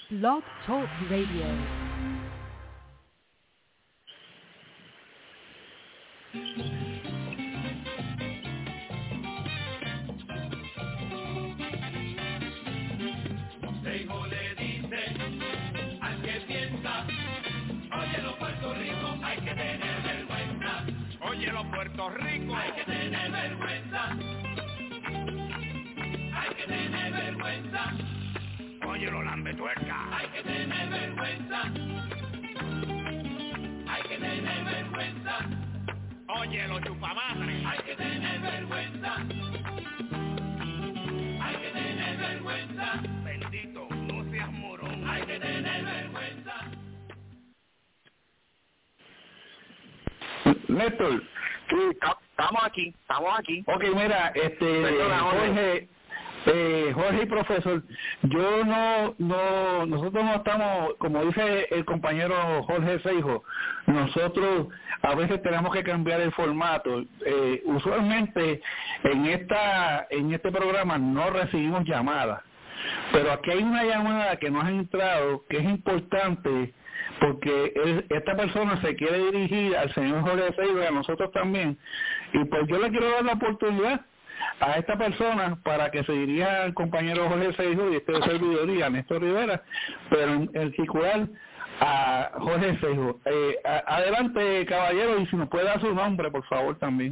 Blog Talk Radio. Oye, los Puerto Rico, hay que tener vergüenza. Hay que tener vergüenza. Oye, los lambetuerca, hay que tener vergüenza. Hay que tener vergüenza. Oye, los chupamadres, hay que tener vergüenza. Hay que tener vergüenza. Bendito, no seas morón. Hay que tener vergüenza. Néstor, sí, estamos aquí. Ok, mira, Jorge y profesor, nosotros no estamos, como dice el compañero Jorge Seijo, nosotros a veces tenemos que cambiar el formato. Usualmente en este programa no recibimos llamadas, pero aquí hay una llamada que nos ha entrado que es importante, porque esta persona se quiere dirigir al señor Jorge Seijo y a nosotros también, y pues yo le quiero dar la oportunidad a esta persona para que se dirija al compañero Jorge Seijo y este servidor y a Néstor Rivera, pero en particular a Jorge Seijo. Adelante, caballero, y si nos puede dar su nombre, por favor, también.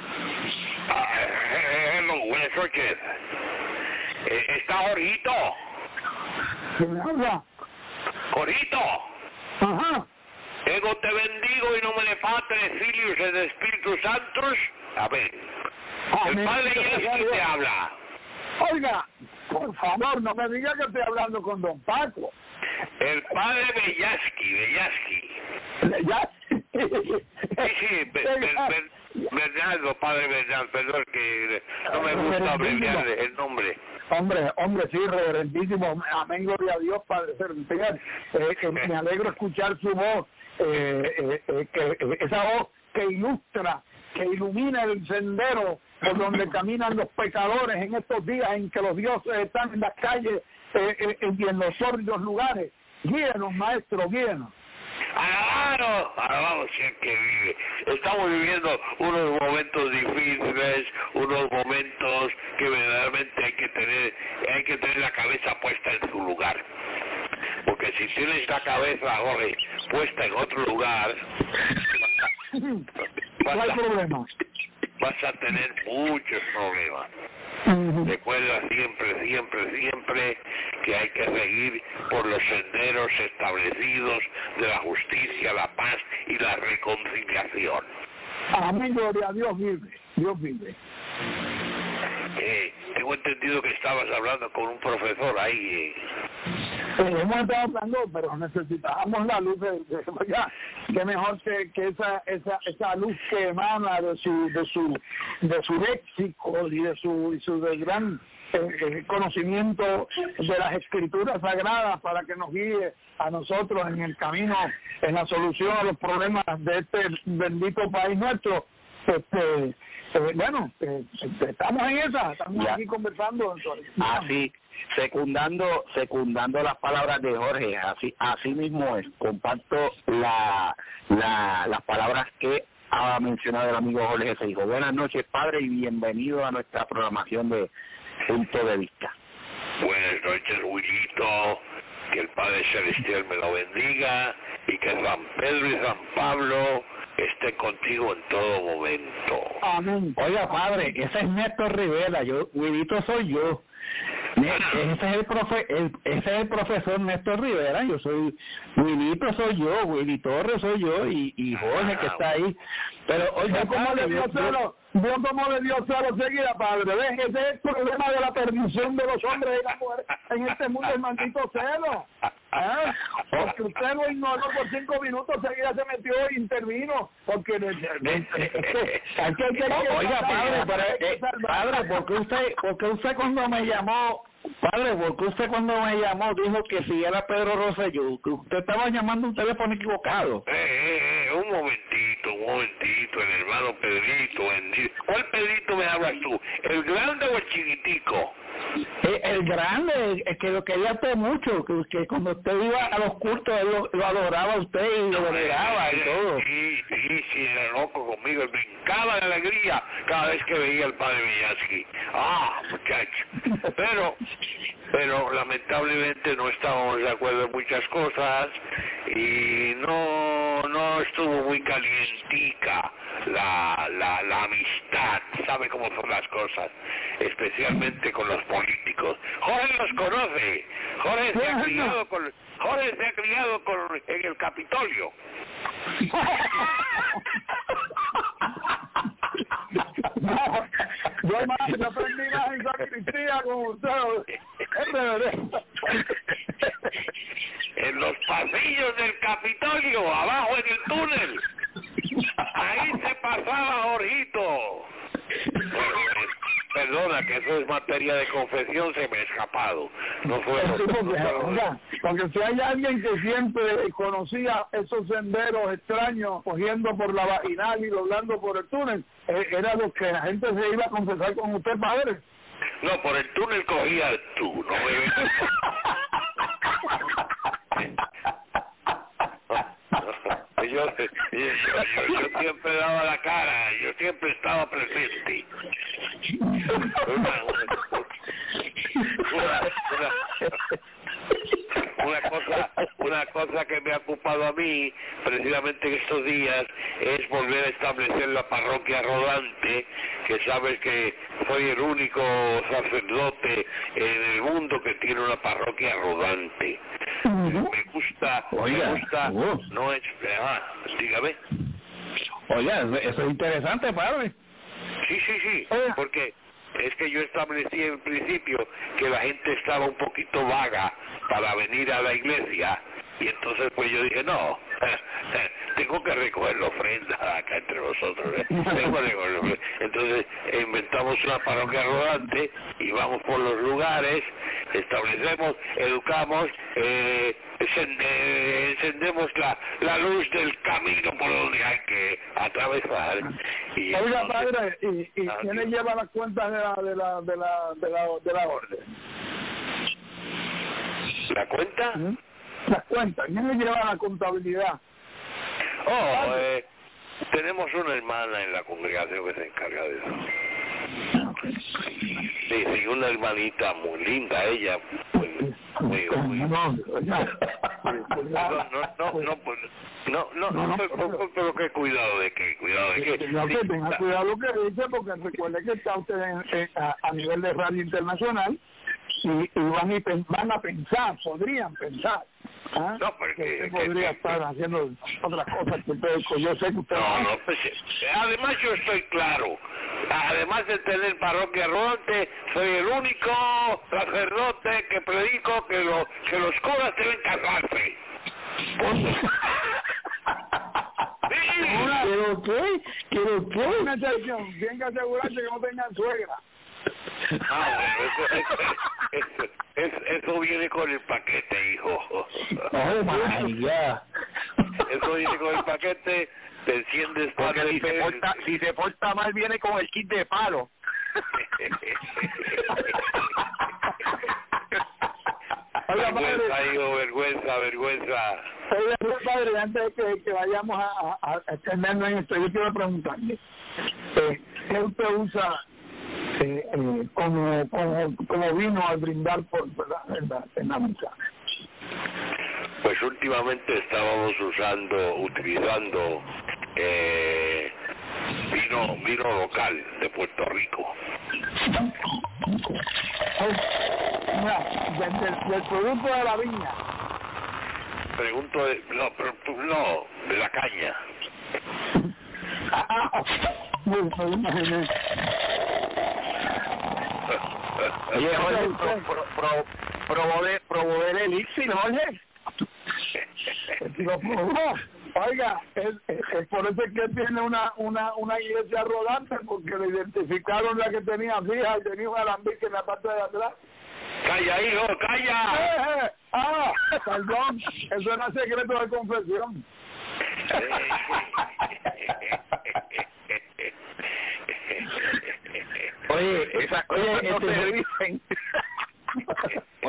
Hello, buenas noches. ¿Está Jorgito? ¿Quién habla? Jorgito. Ajá. Ego te bendigo y no me le falte Filius et Espíritu Santos. Amén. El padre Yeski te habla. Oiga, por favor, no me diga que estoy hablando con don Paco. El padre Bellaski. Sí, Bernardo, padre Bernardo, perdón que no me gusta abreviar el nombre. Hombre, sí, reverendísimo, amén, gloria a Dios, Padre Celestial. Me alegro escuchar su voz, esa voz que ilustra, que ilumina el sendero por donde caminan los pecadores en estos días en que los dioses están en las calles y en los sórdidos lugares. Guíenos, maestro, guíenos. Alabado sea el que vive. Estamos viviendo unos momentos difíciles, unos momentos que verdaderamente hay que tener la cabeza puesta en su lugar. Porque si tienes la cabeza, Jorge, puesta en otro lugar, no hay problema. Vas a tener muchos problemas. Recuerda siempre que hay que seguir por los senderos establecidos de la justicia, la paz y la reconciliación. Amén, gloria a Dios vive. Tengo entendido que estabas hablando con un profesor ahí. Hemos estado hablando, pero necesitábamos la luz ya, que mejor que esa luz que emana de su léxico y de su gran conocimiento de las escrituras sagradas para que nos guíe a nosotros en el camino, en la solución a los problemas de este bendito país nuestro. Estamos en estamos aquí conversando. Así, secundando las palabras de Jorge, así mismo es. Comparto las palabras que ha mencionado el amigo Jorge Seijo. Buenas noches, padre, y bienvenido a nuestra programación de Punto de Vista. Buenas noches, Willito. Que el Padre Celestial me lo bendiga y que San Pedro y San Pablo esté contigo en todo momento. Amén. Oiga, padre, ese es Néstor Rivera, Willito soy yo. Ese es el profesor Néstor Rivera, yo soy Willito, soy yo, Willy Torres soy yo y Jorge que está ahí. Pero oiga, ¿cómo le dio celo? Vio cómo le dio celo seguida, padre. Ese es el problema de la perdición de los hombres y las mujeres en este mundo, el maldito celo. Porque usted lo ignoró por 5 minutos, seguida se metió e intervino. Porque oiga, padre, porque usted cuando me llamó, padre, porque usted cuando me llamó dijo que si era Pedro Rosselló, que usted estaba llamando un teléfono equivocado. Un momentito, el hermano Pedrito. ¿Cuál Pedrito me hablas tú? ¿El grande o el chiquitico? El grande, el que lo quería usted mucho, que cuando usted iba a los cultos, él lo adoraba a usted y lo veneraba y todo. Sí, era loco conmigo, él brincaba de alegría cada vez que veía al padre Villansky. Muchacho. Pero lamentablemente no estábamos de acuerdo en muchas cosas y no estuvo muy calientica la amistad, sabe cómo son las cosas, especialmente con los políticos. Jorge los conoce, Jorge se ha criado en el Capitolio. Yo aprendí más en sacristía con ustedes. En los pasillos del Capitolio, abajo en el túnel. Ahí se pasaba Jorgito. Perdona, que eso es materia de confesión, se me ha escapado. No fue porque si hay alguien que siempre conocía esos senderos extraños, cogiendo por la vaginal y doblando por el túnel, era lo que la gente se iba a confesar con usted, padre. No, por el túnel cogías tú, no me vengas. Yo siempre daba la cara, yo siempre estaba presente. Una cosa que me ha ocupado a mí precisamente en estos días es volver a establecer la parroquia rodante, que sabes que soy el único sacerdote en el mundo que tiene una parroquia rodante. Me gusta, no es, dígame. Oiga, eso es interesante, padre. Sí, porque es que yo establecí en principio que la gente estaba un poquito vaga para venir a la iglesia, y entonces pues yo dije, no, tengo que recoger la ofrenda acá entre nosotros, Entonces inventamos una parroquia rodante y vamos por los lugares, establecemos, educamos, encendemos la luz del camino por donde hay que atravesar. Y oiga, entonces, padre, ¿y quién le lleva las cuentas de la orden? ¿La cuenta? Las cuentas, ¿quién le lleva la contabilidad? Tenemos una hermana en la congregación que se encarga de eso. Sí, una hermanita muy linda, ella. Pero qué cuidado de qué. Tenga cuidado lo que dice, porque recuerde que está usted a nivel de radio internacional y van a pensar, podrían pensar. No, porque podría estar haciendo otras cosas que yo sé que usted pues, además yo estoy claro, además de tener parroquia rodante, soy el único sacerdote que predico que los curas deben casarse. ¿Quiero qué? Una excepción, tienen que asegurarse que no tengan suegra. Eso viene con el paquete, hijo. Eso viene con el paquete, te enciendes porque si se porta mal viene con el kit de palo. Vergüenza. Oiga, padre, antes de que vayamos a extendernos en esto, yo quiero preguntarle, ¿qué usted usa como vino al brindar por en la misa? Pues últimamente estábamos utilizando vino local de Puerto Rico. Del producto de la viña. Pregunto de la caña. Oye, Jorge, probó el elixir, Jorge. Lo probó. Oiga, por eso es que tiene una iglesia rodante, porque le identificaron la que tenía fija y tenía un alambique en la parte de atrás. ¡Calla, hijo, calla! Perdón, eso era secreto de confesión. Oye, esas cosas no se dicen.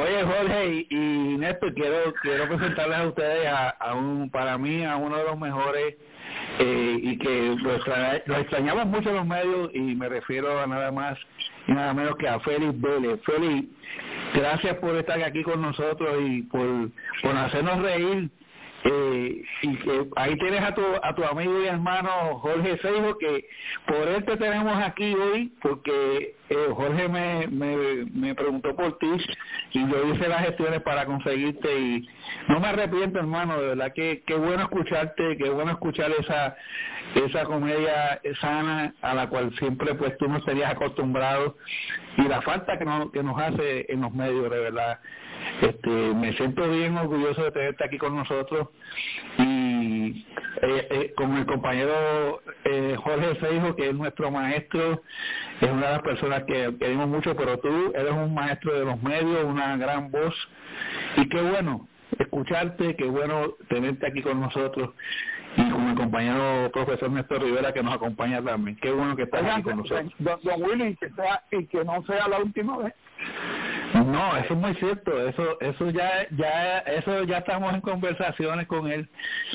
Oye, Jorge y Néstor, quiero presentarles a ustedes para mí a uno de los mejores y que lo extrañamos mucho en los medios, y me refiero a nada más y nada menos que a Félix Vélez. Félix, gracias por estar aquí con nosotros y por hacernos reír. Y que ahí tienes a tu amigo y hermano Jorge Seijo, que por él te tenemos aquí hoy, porque Jorge me preguntó por ti y yo hice las gestiones para conseguirte, y no me arrepiento, hermano, de verdad que qué bueno escucharte, qué bueno escuchar esa comedia sana a la cual siempre pues tú no serías acostumbrado, y la falta que nos hace en los medios, de verdad. Me siento bien orgulloso de tenerte aquí con nosotros, y con el compañero Jorge Seijo, que es nuestro maestro, es una de las personas que queremos mucho, pero tú eres un maestro de los medios, una gran voz, y qué bueno escucharte, qué bueno tenerte aquí con nosotros, y con el compañero profesor Néstor Rivera, que nos acompaña también. Qué bueno que estás aquí con nosotros. Don Willy, que no sea la última vez. No, eso es muy cierto, eso ya estamos en conversaciones con él,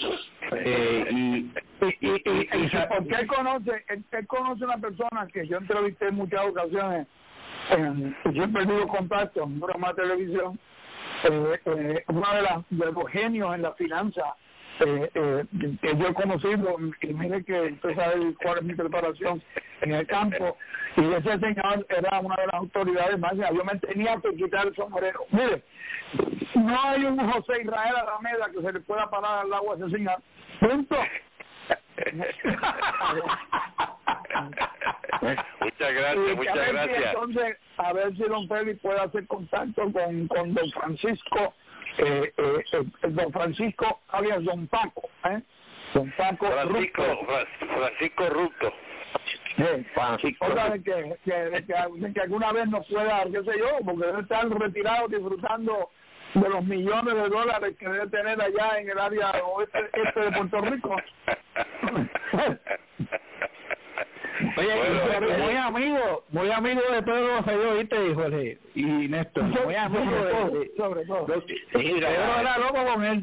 y porque él conoce una persona que yo entrevisté en muchas ocasiones, yo he perdido contacto en un programa de televisión, uno de los genios en la finanza que yo he conocido, y mire que usted sabe cuál es mi preparación en el campo, y ese señor era una de las autoridades máximas. Yo me tenía que quitar el sombrero. Mire, no hay un José Israel Alameda que se le pueda parar al agua a ese señor. Punto. Muchas gracias. Entonces, a ver si don Félix puede hacer contacto con don Francisco, don Francisco alias don Paco, don Paco Francisco Ruto. Otra de que alguna vez nos pueda, qué sé yo, porque debe estar retirado disfrutando de los millones de dólares que debe tener allá en el área oeste de Puerto Rico. Oye, bueno, muy amigo de Pedro Rosselló, ¿viste, Jorge? Y Néstor, muy amigo sobre todo. Pedro era loco con él.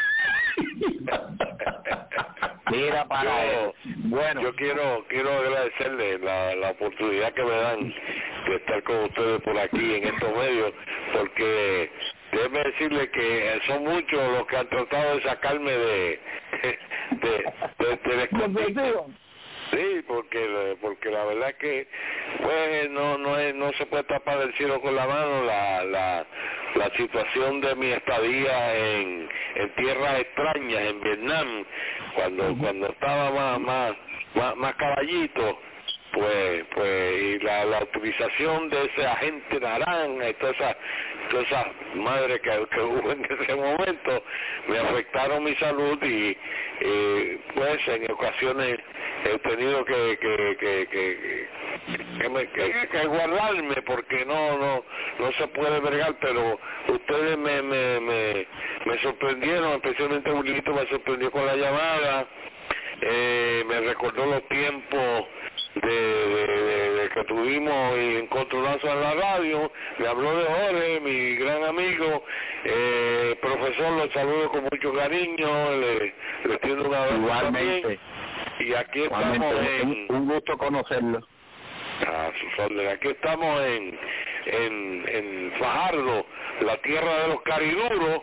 Mira, bueno, yo quiero agradecerle la oportunidad que me dan de estar con ustedes por aquí en estos medios, porque déjeme decirle que son muchos los que han tratado de sacarme de escondite. Sí, porque la verdad que pues no se puede tapar el cielo con la mano la situación de mi estadía en tierras extrañas, en Vietnam, cuando estaba más caballito, pues y la utilización de ese agente naranja y todas esas madres que hubo en ese momento me afectaron mi salud, y pues en ocasiones he tenido que guardarme porque no se puede bregar, pero ustedes me sorprendieron, especialmente Wilito me sorprendió con la llamada, me recordó los tiempos de que tuvimos encontronazos en la radio. Me habló de Jorge, mi gran amigo, profesor, lo saludo con mucho cariño, le tiendo un abrazo. Igualmente. Y aquí estamos un gusto conocerlo. A sus órdenes. Aquí estamos en Fajardo, la tierra de los cariduros,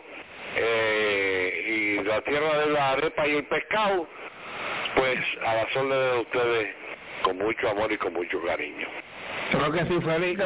y la tierra de la arepa y el pescado, pues a las órdenes de ustedes, con mucho amor y con mucho cariño. Creo que sí, Félix.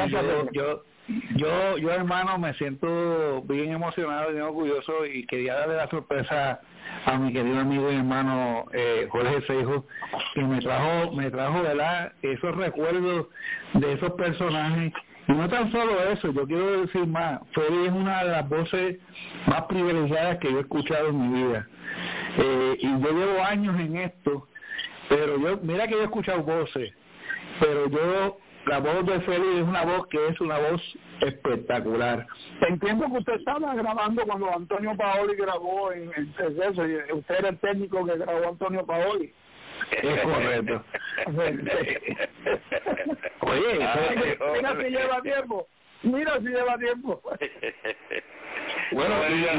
Yo hermano, me siento bien emocionado y bien orgulloso, y quería darle la sorpresa a mi querido amigo y hermano Jorge Seijo, que me trajo, ¿verdad?, esos recuerdos de esos personajes. Y no tan solo eso, yo quiero decir más, Félix es una de las voces más privilegiadas que yo he escuchado en mi vida. Y yo llevo años en esto, pero mira que yo he escuchado voces, pero la voz de Félix es una voz que es una voz espectacular. Entiendo que usted estaba grabando cuando Antonio Paoli grabó en eso, y usted era el técnico que grabó Antonio Paoli. Es correcto. Oye, mira que lleva tiempo. Mira si lleva tiempo. Bueno,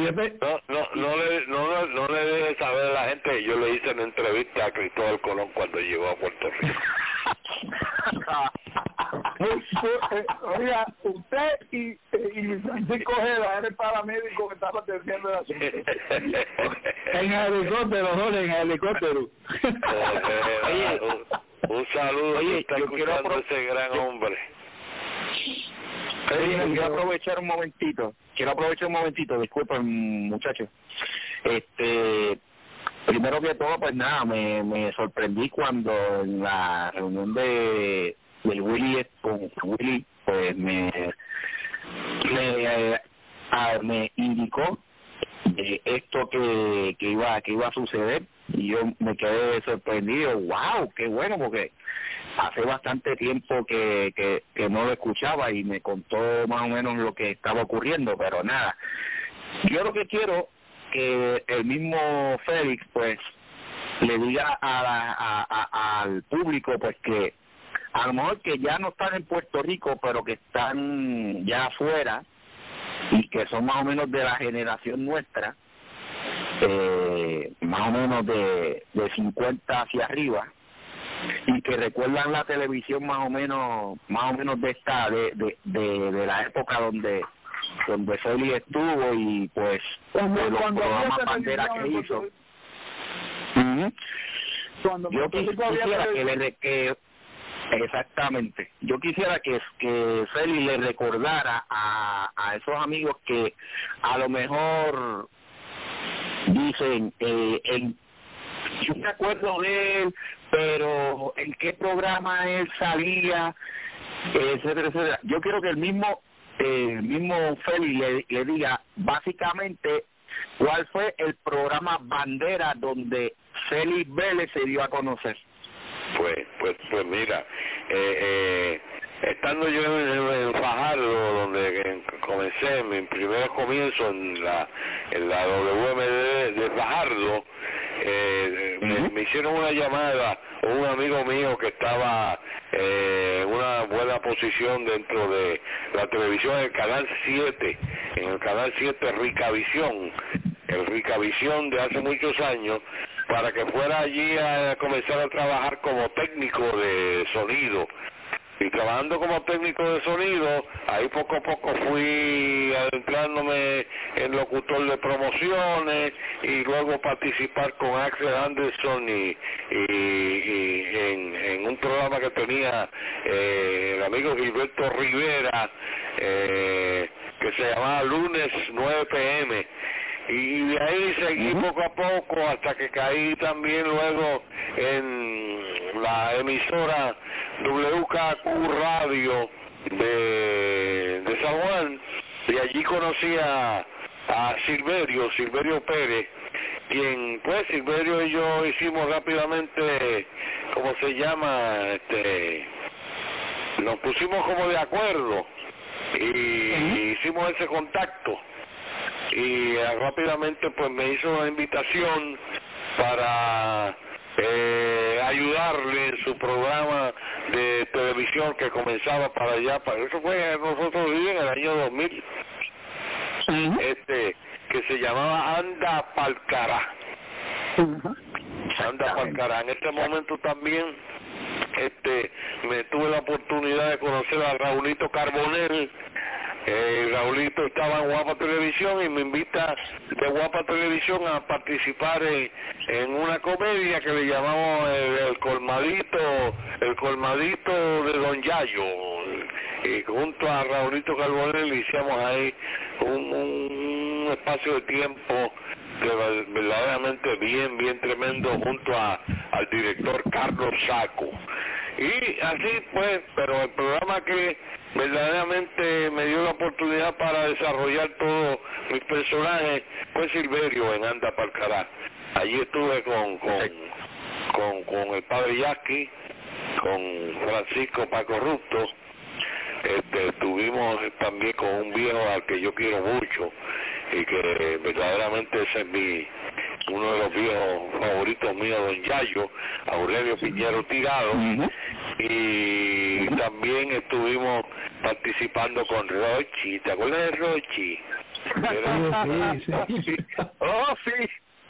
no le dejes saber a la gente que yo le hice una entrevista a Cristóbal Colón cuando llegó a Puerto Rico. Oiga, usted y Francisco Ojeda era el paramédico que estaba atendiendo el asunto. En helicóptero, en helicóptero. Oye, un saludo. Oye, está escuchando ese gran hombre. Quiero aprovechar un momentito, disculpen muchachos. Primero que todo, pues nada, me sorprendí cuando en la reunión del Willy con Willy, pues me indicó de esto que iba a suceder, y yo me quedé sorprendido. Wow, qué bueno, porque hace bastante tiempo que no lo escuchaba y me contó más o menos lo que estaba ocurriendo, pero nada, yo lo que quiero que el mismo Félix pues le diga al público pues que a lo mejor que ya no están en Puerto Rico, pero que están ya afuera y que son más o menos de la generación nuestra, más o menos de 50 hacia arriba, y que recuerdan la televisión más o menos de esta de la época donde Félix estuvo, y pues de los programas bandera que hizo. Yo quisiera exactamente, yo quisiera que Félix le recordara a esos amigos que a lo mejor dicen yo me acuerdo de él, pero en qué programa él salía, etcétera, etcétera. Yo quiero que el mismo Félix le diga básicamente cuál fue el programa bandera donde Félix Vélez se dio a conocer. Pues mira, estando yo en Fajardo, donde comencé mi primer comienzo en la WMD de Fajardo, me hicieron una llamada un amigo mío que estaba en una buena posición dentro de la televisión, en el canal 7 Ricavisión, el Ricavisión de hace muchos años, para que fuera allí a comenzar a trabajar como técnico de sonido. Y trabajando como técnico de sonido, ahí poco a poco fui adentrándome en locutor de promociones, y luego participar con Axel Anderson y en un programa que tenía el amigo Gilberto Rivera, que se llamaba Lunes 9 p.m., y de ahí seguí poco a poco hasta que caí también luego en la emisora WKQ Radio de San Juan, y allí conocí a Silverio Pérez, quien pues Silverio y yo hicimos rápidamente, ¿cómo se llama? Nos pusimos como de acuerdo y hicimos ese contacto. Y rápidamente pues me hizo una invitación para ayudarle en su programa de televisión que comenzaba para allá, eso fue, nosotros vivimos en el año 2000, que se llamaba Anda Palcará. Anda Palcará. En este momento también me tuve la oportunidad de conocer a Raulito Carbonell. Raulito estaba en Guapa Televisión y me invita de Guapa Televisión a participar en una comedia que le llamamos el colmadito de Don Yayo, y junto a Raulito Carbonell hicimos ahí un espacio de tiempo verdaderamente bien tremendo junto al director Carlos Saco. Y así pues, pero el programa que verdaderamente me dio la oportunidad para desarrollar todos mis personajes fue Silverio en Anda Palcará. Allí estuve con el padre Yaqui, con Francisco Paco Rusto, estuvimos también con un viejo al que yo quiero mucho y que verdaderamente ese es uno de los viejos favoritos míos, don Yayo, Aurelio Piñero Tirado, y también estuvimos participando con Rochi. ¿Te acuerdas de Rochi? Sí. Oh, sí.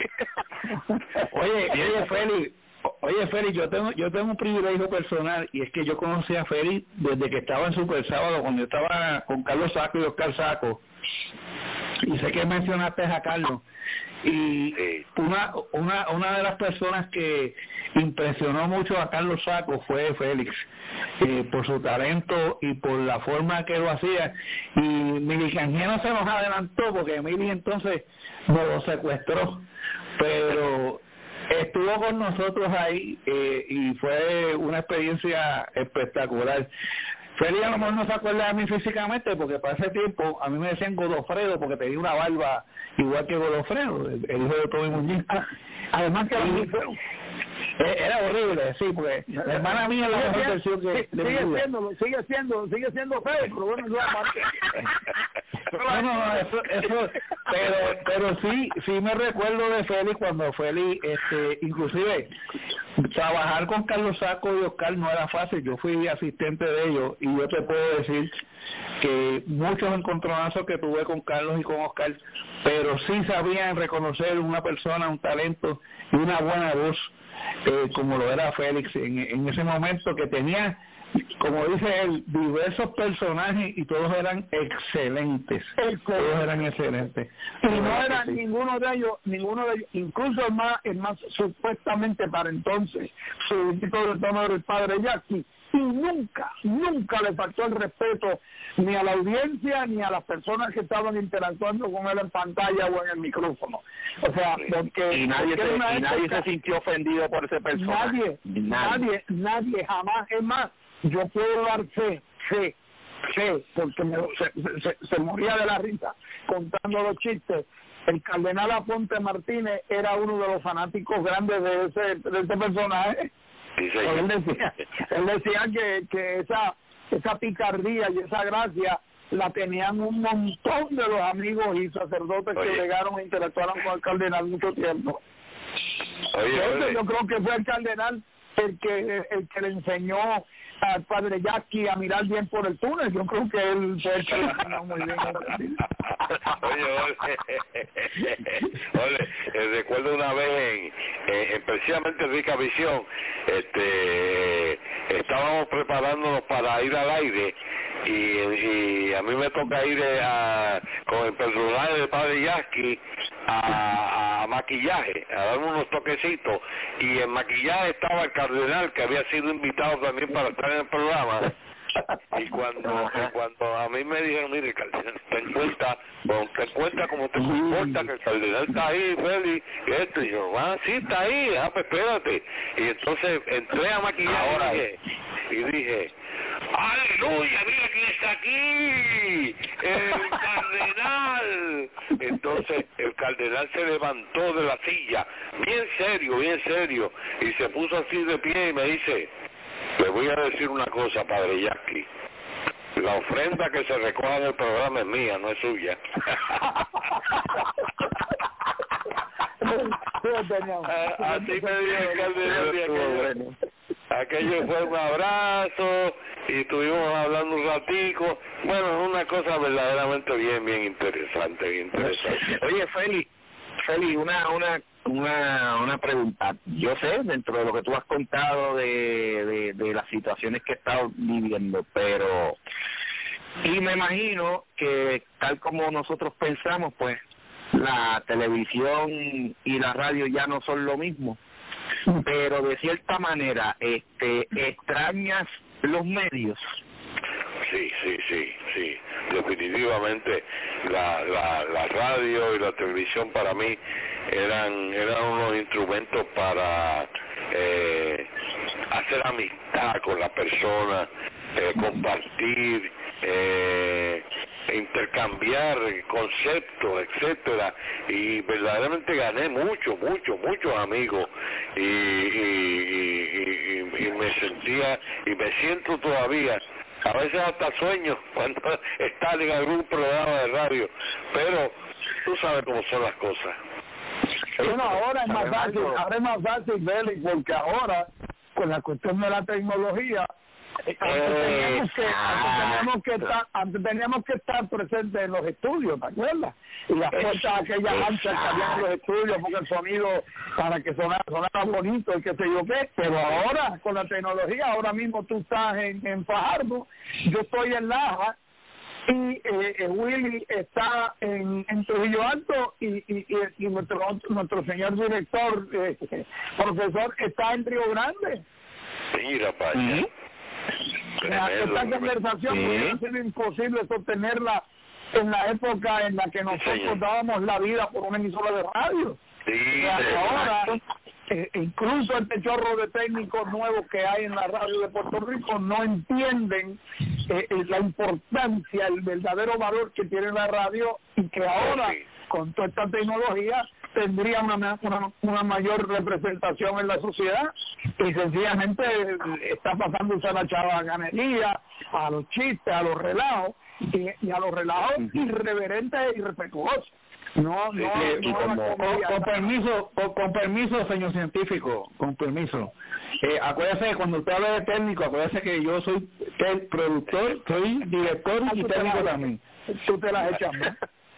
Oye, Félix, yo tengo un privilegio personal, y es que yo conocí a Félix desde que estaba en Super Sábado, cuando yo estaba con Carlos Saco y Oscar Saco, y sé que mencionaste a Carlos, y una de las personas que impresionó mucho a Carlos Saco fue Félix, por su talento y por la forma que lo hacía, y Mili Canjiano se nos adelantó porque Mili entonces nos lo secuestró, pero estuvo con nosotros ahí, y fue una experiencia espectacular. Félix a lo mejor no se acuerda de mí físicamente, porque para ese tiempo a mí me decían Godofredo porque tenía una barba igual que Godofredo, el hijo de Toby Muñiz. Además que era horrible, sí, porque la hermana mía es la mejor versión que sigue siendo feo, pero bueno, yo aparte. Eso, pero sí me recuerdo de Félix, cuando Félix, inclusive trabajar con Carlos Saco y Oscar no era fácil. Yo fui asistente de ellos, y yo te puedo decir que muchos encontronazos que tuve con Carlos y con Oscar, pero sí sabían reconocer una persona, un talento y una buena voz, como lo era Félix en ese momento, que tenía, como dice él, diversos personajes y todos eran excelentes. Todos eran excelentes. Y no era ninguno de ellos, incluso el más supuestamente para entonces, su título de tono era el padre Jackie, y nunca le faltó el respeto ni a la audiencia ni a las personas que estaban interactuando con él en pantalla o en el micrófono. O sea, porque nadie se sintió ofendido por ese personaje. Nadie jamás. Es más, yo puedo dar fe, porque se moría de la risa contando los chistes. El cardenal Aponte Martínez era uno de los fanáticos grandes de ese personaje. Él decía que esa picardía y esa gracia la tenían un montón de los amigos y sacerdotes que llegaron e interactuaron con el cardenal mucho tiempo. Yo creo que fue el cardenal el que le enseñó al padre Jackie a mirar bien por el túnel. Yo creo que él fue el que le enseñó muy bien. Oye, recuerdo una vez en precisamente Rica Visión, estábamos preparándonos para ir al aire, y a mí me toca ir con el personaje del padre Jackie a maquillaje, a darme unos toquecitos, y en maquillaje estaba el cardenal, que había sido invitado también para estar en el programa. Y cuando a mí me dijeron, mire, cardenal, ten cuenta como te comporta, que el cardenal está ahí, Félix, y esto, y yo, sí está ahí, pues espérate. Y entonces entré a maquillar y dije, ¡aleluya! ¡Mira quién está aquí! ¡El cardenal! Entonces el cardenal se levantó de la silla, bien serio, y se puso así de pie y me dice, le voy a decir una cosa, padre Jackie. La ofrenda que se recoja en el programa es mía, no es suya. Así me dijo el cardenal. Aquello fue un abrazo y estuvimos hablando un ratico. Bueno, una cosa verdaderamente bien interesante, Oye, Félix, una pregunta. Yo sé, dentro de lo que tú has contado de las situaciones que he estado viviendo, pero y me imagino que tal como nosotros pensamos, pues la televisión y la radio ya no son lo mismo, pero de cierta manera extrañas los medios. Sí, definitivamente la radio y la televisión para mí eran unos instrumentos para hacer amistad con la persona, compartir, intercambiar conceptos, etcétera, y verdaderamente gané muchos amigos y me sentía y me siento todavía, a veces hasta sueño cuando está en algún programa de radio, pero tú sabes cómo son las cosas. Bueno, ahora es más fácil, Félix, porque ahora, con la cuestión de la tecnología, antes teníamos que estar presentes en los estudios, ¿te acuerdas? Y las puertas aquellas anchas que había en los estudios, porque el sonido, para que sonara bonito y qué sé yo qué, pero ahora, con la tecnología, ahora mismo tú estás en Fajardo, yo estoy en Laja, y Willy está en Trujillo Alto y nuestro señor director, profesor, está en Río Grande. Mira, para allá. Esta conversación hubiera sido imposible sostenerla en la época en la que nosotros dábamos la vida por una emisora de radio. Ahora, incluso este chorro de técnicos nuevos que hay en la radio de Puerto Rico no entienden la importancia, el verdadero valor que tiene la radio, y que ahora, con toda esta tecnología, tendría una mayor representación en la sociedad, y sencillamente está pasándose a la chavacanería, a los chistes, a los relajos, y a los relajos irreverentes e irrespetuosos. Con permiso, señor científico, con permiso. Acuérdese, cuando usted habla de técnico, acuérdese que yo soy el productor, soy director y técnico también. Tú te las echas, ¿no?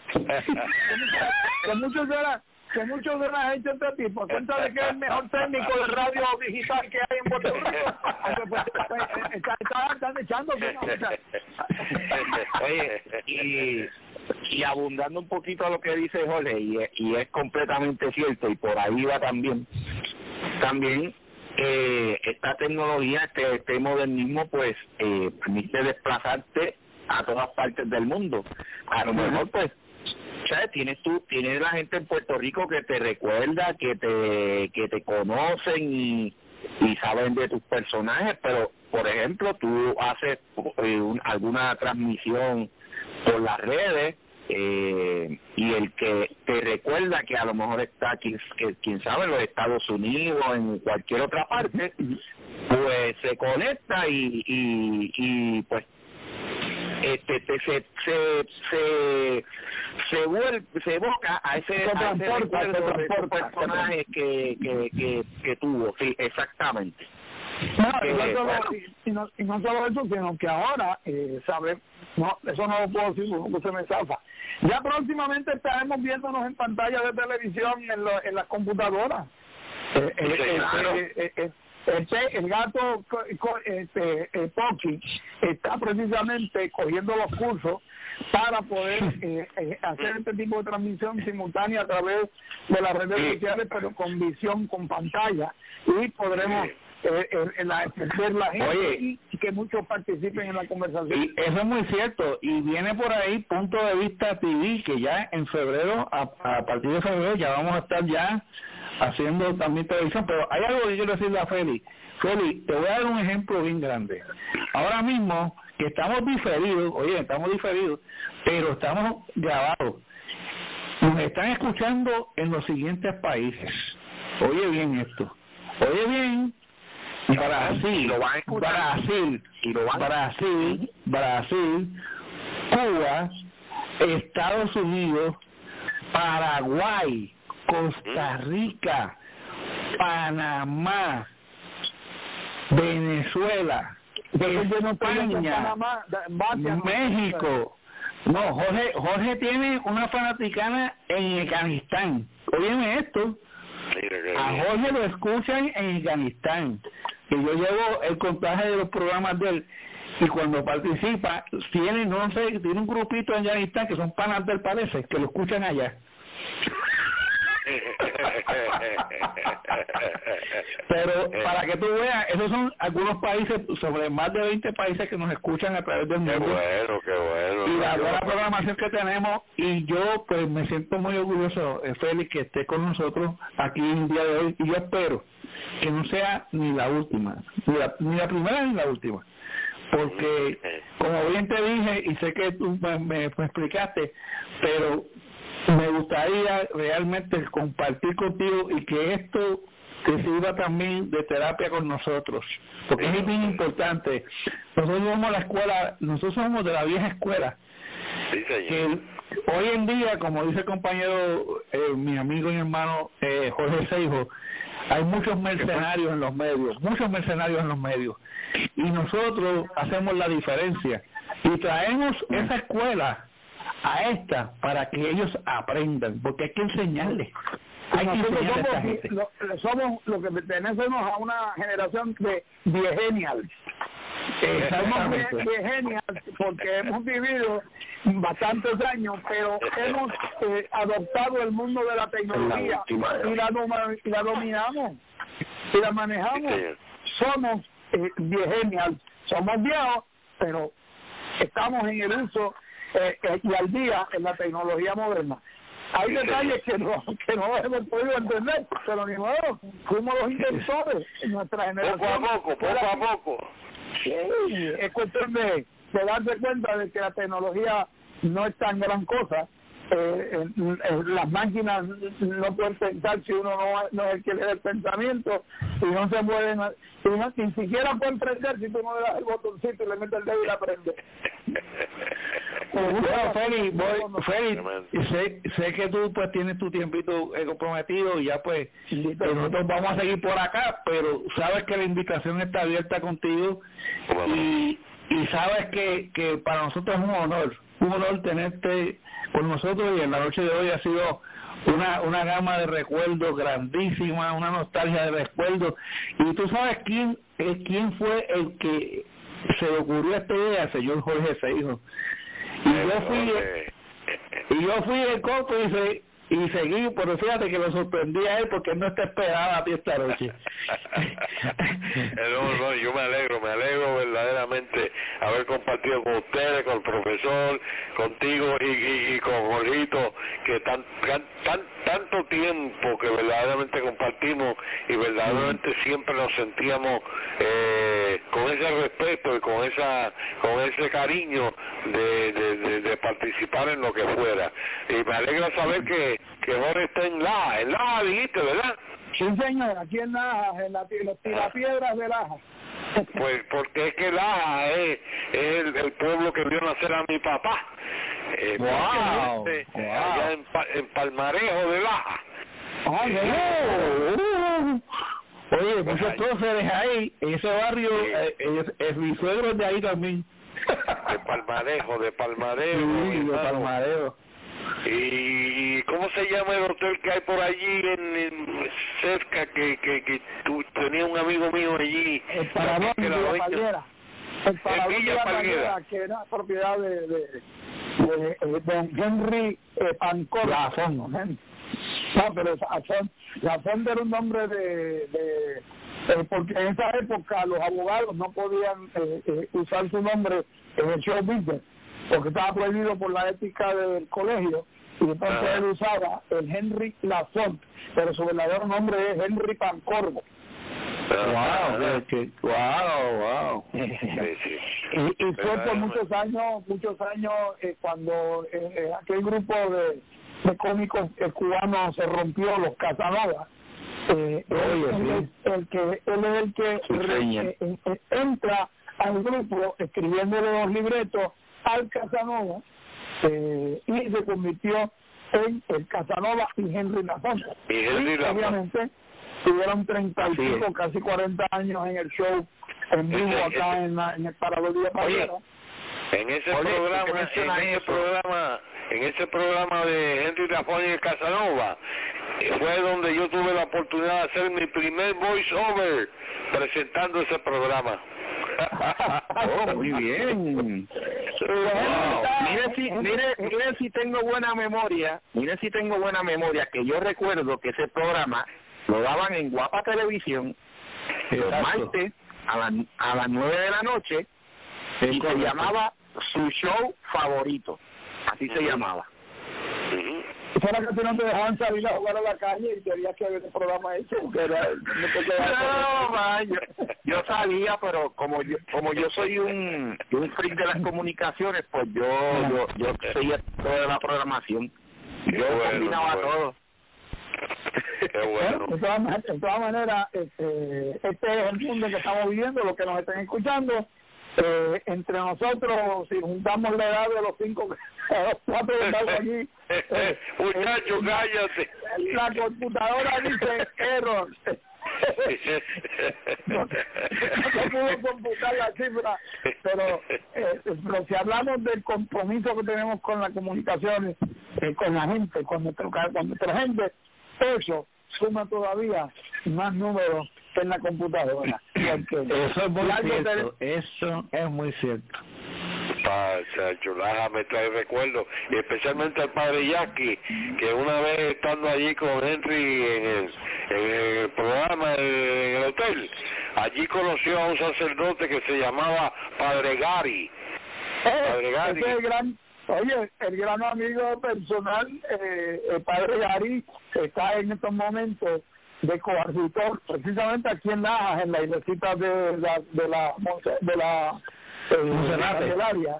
que muchos de las hechas de ti, por cuenta de que es el mejor técnico de radio digital que hay en Puerto Rico. Están echando. Oye, y abundando un poquito a lo que dice Jorge, y es completamente cierto, y por ahí va también esta tecnología, este modernismo, pues permite desplazarte a todas partes del mundo. A lo mejor, pues, ¿sabes? Tienes la gente en Puerto Rico que te recuerda, que te conocen y saben de tus personajes, pero, por ejemplo, tú haces alguna transmisión por las redes, y el que te recuerda que a lo mejor está quién sabe en los Estados Unidos o en cualquier otra parte, pues se conecta y pues se evoca a ese personaje que tuvo. Sí, exactamente. Y no solo eso, sino que ahora, ¿sabes? No, eso no lo puedo decir porque se me zafa. Ya próximamente estaremos viéndonos en pantalla de televisión en las computadoras. El gato Pocky está precisamente cogiendo los cursos para poder hacer este tipo de transmisión simultánea a través de las redes sociales, pero con visión, con pantalla, y podremos ver la gente. Oye, y que muchos participen en la conversación. Y eso es muy cierto, y viene por ahí Punto de Vista TV, que ya en febrero, a partir de febrero, ya vamos a estar ya haciendo también televisión. Pero hay algo que quiero decirle a Félix, te voy a dar un ejemplo bien grande. Ahora mismo, que estamos diferidos, pero estamos grabados. Nos están escuchando en los siguientes países. Oye bien esto. Oye bien. Brasil, Cuba, Estados Unidos, Paraguay, Costa Rica, Panamá, Venezuela, España, México. No, Jorge tiene una fanaticana en Afganistán. Óyeme esto. A Jorge lo escuchan en Afganistán, que yo llevo el contaje de los programas de él, y cuando participa tiene un grupito en Afganistán que son panas del, parece, que lo escuchan allá. Pero para que tú veas, esos son algunos países, sobre más de 20 países que nos escuchan a través del mundo. Qué bueno. Y la buena programación que tenemos, y yo pues me siento muy orgulloso, Félix, que esté con nosotros aquí el día de hoy, y yo espero que no sea ni la última, ni la primera ni la última, porque como bien te dije, y sé que tú me explicaste, pero me gustaría realmente compartir contigo y que esto te sirva también de terapia con nosotros, porque es bien importante. Nosotros somos nosotros somos de la vieja escuela, sí, que hoy en día, como dice el compañero, mi amigo y hermano Jorge Seijo, hay muchos mercenarios en los medios, y nosotros hacemos la diferencia y traemos esa escuela a esta para que ellos aprendan, porque hay que enseñarles. Hay que enseñarle a esta gente. Somos lo que pertenecemos a una generación de viegenials. Somos viegenials porque hemos vivido bastantes años, pero hemos adoptado el mundo de la tecnología y la dominamos y la manejamos. Somos viegenials, somos viejos, pero estamos en el uso y al día en la tecnología moderna. Hay detalles que no hemos podido entender, pero ni modo, fuimos los inventores en nuestra generación. Poco a poco. Sí, es cuestión de darse cuenta de que la tecnología no es tan gran cosa. Las máquinas no pueden pensar si uno no es el que le da el pensamiento, y no se pueden, ni siquiera pueden prender si tú no le das el botoncito y le metes el dedo y la prende. Bueno, Félix, sé que tú pues tienes tu tiempito comprometido y ya pues nosotros vamos a seguir por acá, pero sabes que la invitación está abierta contigo y sabes que para nosotros es un honor tenerte con nosotros, y en la noche de hoy ha sido una gama de recuerdos grandísima, una nostalgia de recuerdos. Y tú sabes quién fue el que se le ocurrió esta idea, el señor Jorge Seijo. Y yo fui el cómplice y seguí, pero fíjate que lo sorprendí a él porque él no te esperaba a ti esta noche. No, yo me alegro verdaderamente haber compartido con ustedes, con el profesor, contigo y con Jorgito, que tanto tiempo que verdaderamente compartimos y verdaderamente siempre nos sentíamos con ese respeto y con ese cariño de participar en lo que fuera. Y me alegra saber que Jorge está en Laja, dijiste, ¿verdad? Sí, señor, aquí en Laja, en los tirapiedras de Laja. Pues porque es que Laja es el pueblo que vio nacer a mi papá. Allá en Palmarejo de Laja. Oye, muchos próceres ahí, en ese barrio, mi suegro es de ahí también. De Palmarejo. Sí, de Palmarejo. ¿Y cómo se llama el hotel que hay por allí cerca que tú tenías un amigo mío allí? El Parador de Villa Palguera. El Parador de Villa Palguera, que era propiedad de Henry Pancorbo. No, pero Lafond era un nombre porque en esa época los abogados no podían usar su nombre en el show business, porque estaba prohibido por la ética del colegio, y entonces él usaba el Henry Lafond, pero su verdadero nombre es Henry Pancorbo. Wow. Y fue por muchos años cuando aquel grupo de cómicos cubanos se rompió, los Casanova. Él es el que entra al grupo escribiéndole los libretos al Casanova, y se convirtió en el Casanova y Henry Lafond. Y obviamente tuvieron 35, casi 40 años en el show en vivo acá en el Parador de Villa Palguera. En ese programa de Henry Lafond y el Casanova fue donde yo tuve la oportunidad de hacer mi primer voice over presentando ese programa. Muy bien. Mire si tengo buena memoria, que yo recuerdo que ese programa lo daban en Guapa Televisión los martes a las 9 de la noche, y se llamaba Su Show Favorito, así se llamaba. Fuera que tú no te dejaban salir a jugar a la calle y tenías que ver el programa hecho. Yo sabía, pero como yo soy un freak de las comunicaciones, pues yo seguía toda la programación. Yo combinaba todo. Qué bueno. De todas maneras, este es el mundo que estamos viviendo, los que nos estén escuchando. entre nosotros, si juntamos la edad de los 4 que estamos aquí, muchacho, cállate. La computadora dice error. No puedo computar la cifra, pero si hablamos del compromiso que tenemos con las comunicaciones, con la gente, con nuestra gente, eso suma todavía más números que en la computadora. Eso es muy cierto, eso es muy cierto. Chulaja me trae recuerdo, y especialmente al padre Jackie, que una vez estando allí con Henry en el programa en el hotel, allí conoció a un sacerdote que se llamaba Padre Gary. Padre Gary. Ese es el gran amigo personal, el Padre Gary, está en estos momentos de coadjutor, precisamente aquí en Lajas, en la iglesita de la Candelaria.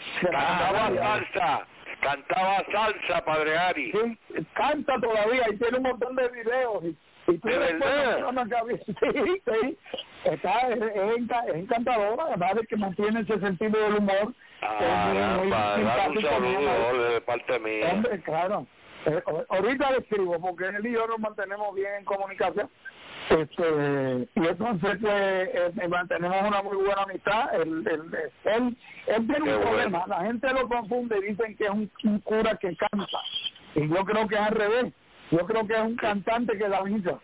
Cantaba salsa, Padre Gary. Sí, canta todavía y tiene un montón de videos. Y tú ¿De verdad? Sí, es encantadora, además de que mantiene ese sentido del humor. Un saludo de parte mía. Hombre, claro. Ahorita le escribo porque él y yo nos mantenemos bien en comunicación. Y entonces mantenemos una muy buena amistad. Él tiene un problema, la gente lo confunde y dicen que es un cura que canta, y yo creo que es al revés, yo creo que es un cantante que da misa.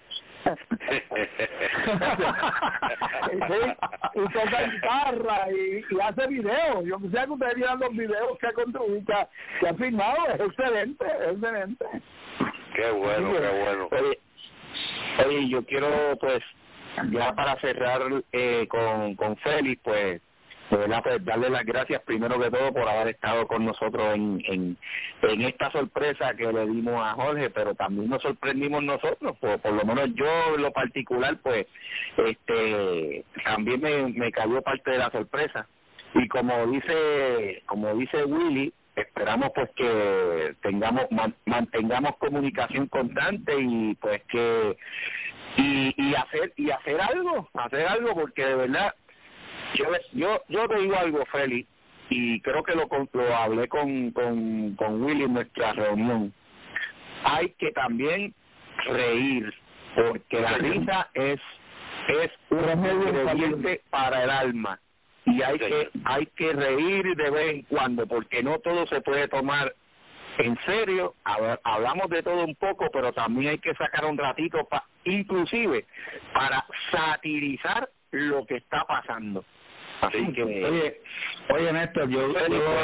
Y toca guitarra y hace videos. Yo quisiera que ustedes vieran los videos que ha construido, que ha filmado. Es excelente. Qué bueno, qué bueno. Oye, yo quiero, pues, ya para cerrar con Félix, pues, de verdad, pues, darle las gracias primero que todo por haber estado con nosotros en esta sorpresa que le dimos a Jorge, pero también nos sorprendimos nosotros, por lo menos yo en lo particular, pues, también me cayó parte de la sorpresa. Y como dice Willy, esperamos pues que mantengamos comunicación constante y pues que y hacer algo porque de verdad yo te digo algo, Félix, y creo que lo hablé con Willy en nuestra reunión. Hay que también reír, porque la risa es un ingrediente para el alma. Y hay que reír de vez en cuando, porque no todo se puede tomar en serio. Hablamos de todo un poco, pero también hay que sacar un ratito inclusive para satirizar lo que está pasando. Así que oye Néstor, yo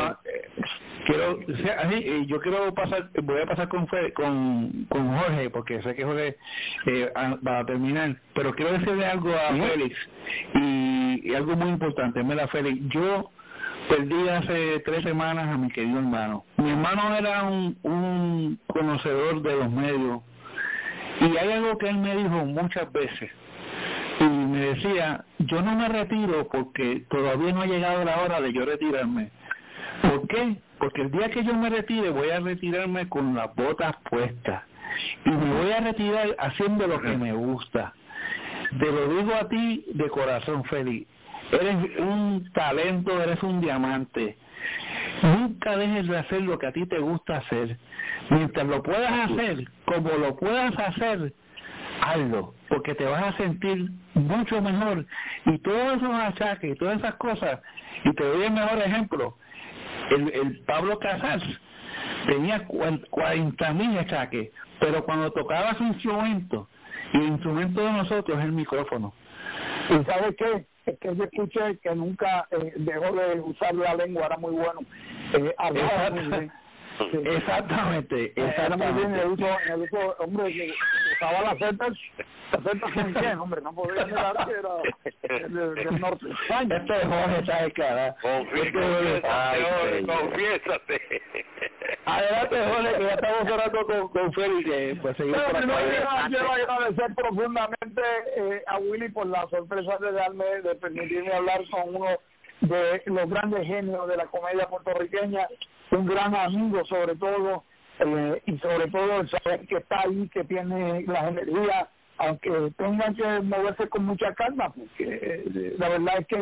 voy a pasar con Jorge, porque sé que Jorge va a terminar, pero quiero decirle algo a Félix y algo muy importante. Mira, Félix, yo perdí hace 3 semanas a mi querido hermano. Mi hermano era un conocedor de los medios, y hay algo que él me dijo muchas veces, y me decía: yo no me retiro porque todavía no ha llegado la hora de yo retirarme. ¿Por qué? Porque el día que yo me retire voy a retirarme con las botas puestas, y me voy a retirar haciendo lo que me gusta. Te lo digo a ti de corazón, Félix, eres un talento, eres un diamante. Nunca dejes de hacer lo que a ti te gusta hacer. Mientras lo puedas hacer, como lo puedas hacer, hazlo, porque te vas a sentir mucho mejor. Y todos esos achaques y todas esas cosas, y te doy el mejor ejemplo, el Pablo Casals tenía 40,000 achaques, pero cuando tocaba su instrumento, y el instrumento de nosotros es el micrófono. ¿Y sabes qué? Es que yo escuché que nunca dejó de usar la lengua, era muy bueno. Hablaba muy bien. Sí. Exactamente. Muy bien, el uso, hombre, que usaba las setas con quién, hombre, no podía mirar que era del norte de España. Este es Jorge, ¿sabes qué? Confiésate. Adelante, Jorge, que ya estamos hablando con Félix, pues seguimos por acá. Quiero agradecer profundamente a Willy por la sorpresa de permitirme hablar con uno de los grandes genios de la comedia puertorriqueña, un gran amigo sobre todo, y sobre todo el saber que está ahí, que tiene las energías, aunque tengan que moverse con mucha calma, porque la verdad es que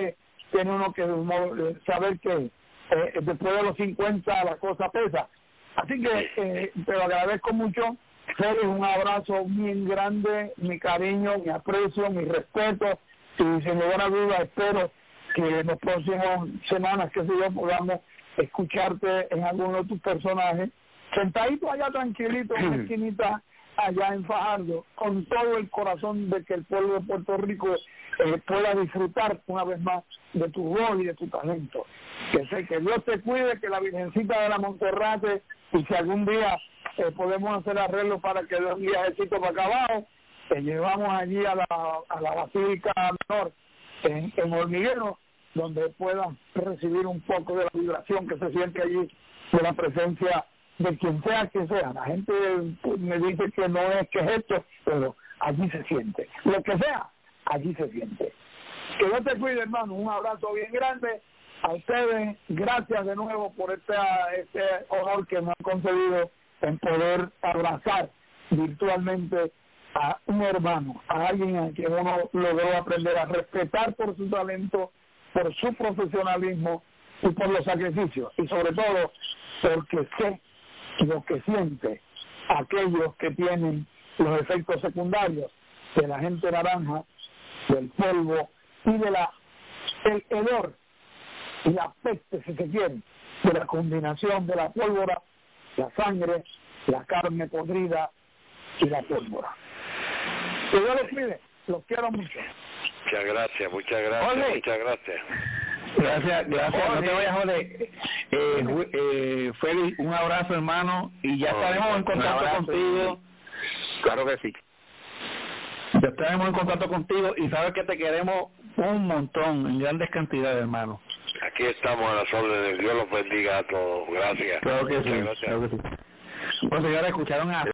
tiene uno que saber que después de los 50 la cosa pesa. Así que te lo agradezco mucho. Félix, un abrazo bien grande, mi cariño, mi aprecio, mi respeto, y sin lugar a duda espero que en las próximas semanas, que sé yo, podamos escucharte en alguno de tus personajes, sentadito allá tranquilito en una esquinita allá en Fajardo, con todo el corazón de que el pueblo de Puerto Rico pueda disfrutar una vez más de tu voz y de tu talento. Que sé que Dios te cuide, que la Virgencita de la Monserrate, y si algún día podemos hacer arreglos para que dé un viajecito para acá abajo, te llevamos allí a la Basílica Menor en Hormiguero, donde puedan recibir un poco de la vibración que se siente allí de la presencia de quien sea que sea. La gente me dice que no es que es esto, pero allí se siente. Lo que sea, allí se siente. Que Dios te cuide, hermano. Un abrazo bien grande a ustedes. Gracias de nuevo por este honor que me han concedido en poder abrazar virtualmente a un hermano, a alguien a quien uno logró aprender a respetar por su talento, por su profesionalismo y por los sacrificios, y sobre todo porque sé lo que siente aquellos que tienen los efectos secundarios de la gente naranja, del polvo y de el hedor y la peste, si se quiere, de la combinación de la pólvora, la sangre, la carne podrida y la pólvora. Que Dios los cuide, los quiero mucho. Muchas gracias, muchas gracias, Ole. muchas gracias. Gracias, no te vayas, Jorge. Félix, un abrazo, hermano, y ya estaremos en contacto contigo. Claro que sí. Ya estaremos en contacto contigo y sabes que te queremos un montón, en grandes cantidades, hermano. Aquí estamos a las órdenes. Dios los bendiga a todos. Gracias. Claro que sí, Muchas gracias. claro que sí. Bueno, señores, escucharon a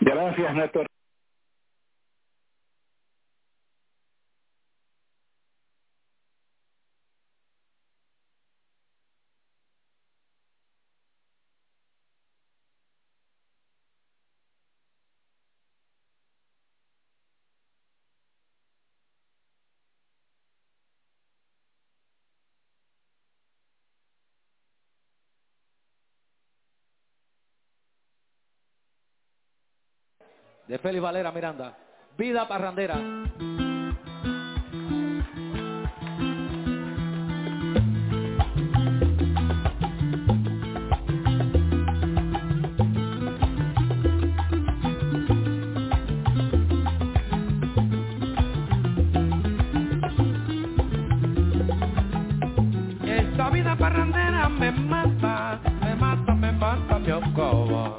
Gracias, Néstor. De Félix Valera Miranda, Vida Parrandera. Esta vida parrandera me mata, me mata, me mata, mi alcoba.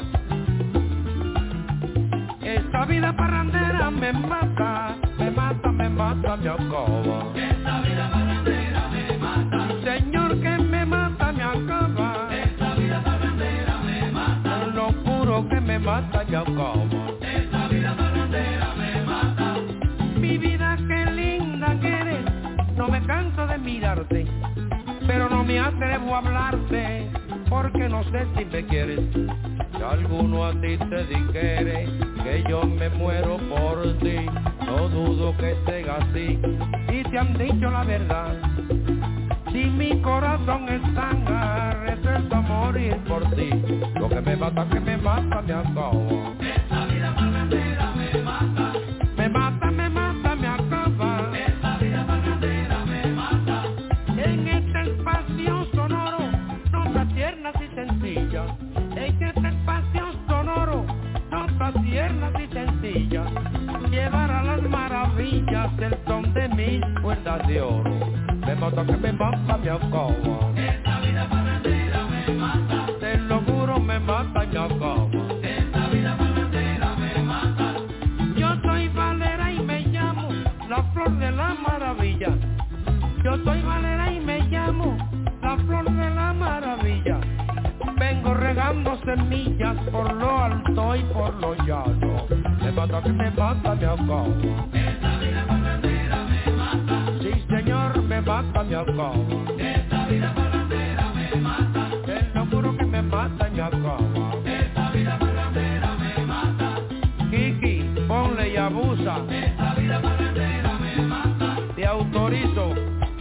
Esta vida parrandera me mata, me mata, me mata, mi alcoba. Esta vida parrandera me mata. Señor, que me mata, me acaba. Esta vida parrandera me mata. Lo juro que me mata, mi alcoba. Esta vida parrandera me mata. Mi vida, qué linda que eres. No me canso de mirarte, pero no me atrevo a hablarte, porque no sé si me quieres. Si alguno a ti te dijere que yo me muero por ti, no dudo que sea así, y te han dicho la verdad. Si mi corazón está resuelto a morir por ti, lo que me mata, me acabo. Esta vida parrandera me mata. Me mata, me acaba. Esta vida parrandera me mata. En este espacio sonoro, notas tiernas y sencillas. En este espacio sonoro, notas tiernas y sencillas. Llevar a las maravillas el son de mis cuerdas de oro. Me mata, me acabo. Esta vida parrandera me mata. Te lo juro, me mata, me acabo. Esta vida parrandera me mata. Yo soy Valera y me llamo la flor de la maravilla. Yo soy Valera y me llamo la flor de la maravilla. Vengo regando semillas por lo alto y por lo llano. Me mata, me acabo. Esta vida parrandera me mata. Sí, señor, me mata, me acabo. Esta vida parrandera me mata. Te lo juro que me mata, me acabo. Esta vida parrandera me mata. Kiki, ponle y abusa. Esta vida parrandera me mata. Te autorizo.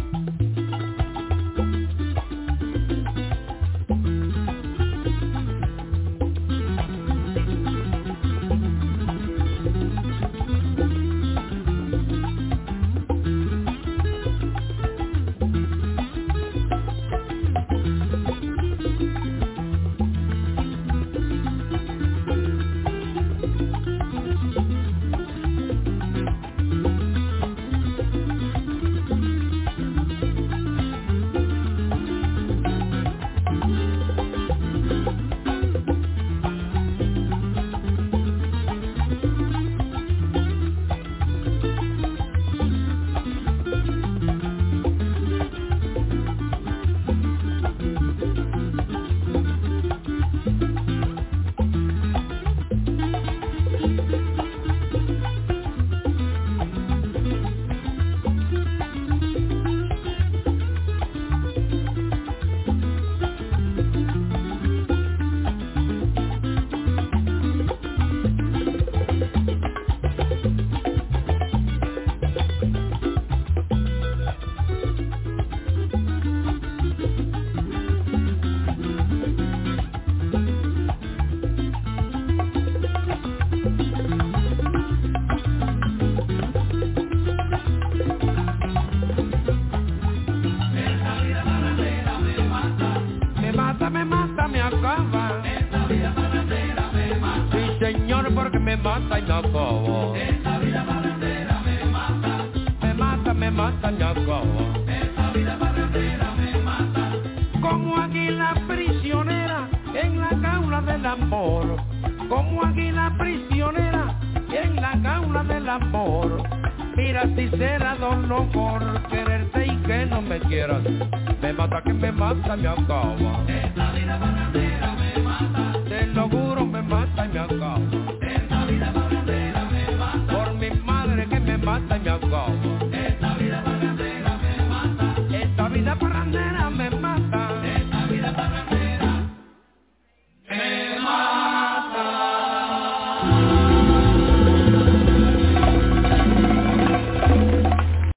Porque me mata y me acabo. Esta vida parrandera me mata. Me mata, me acabo. Esta vida parrandera me mata. Como águila prisionera en la jaula del amor. Como águila prisionera en la jaula del amor. Mira si será dolor por quererte y que no me quieras. Me mata, me acabo. Esta vida parrandera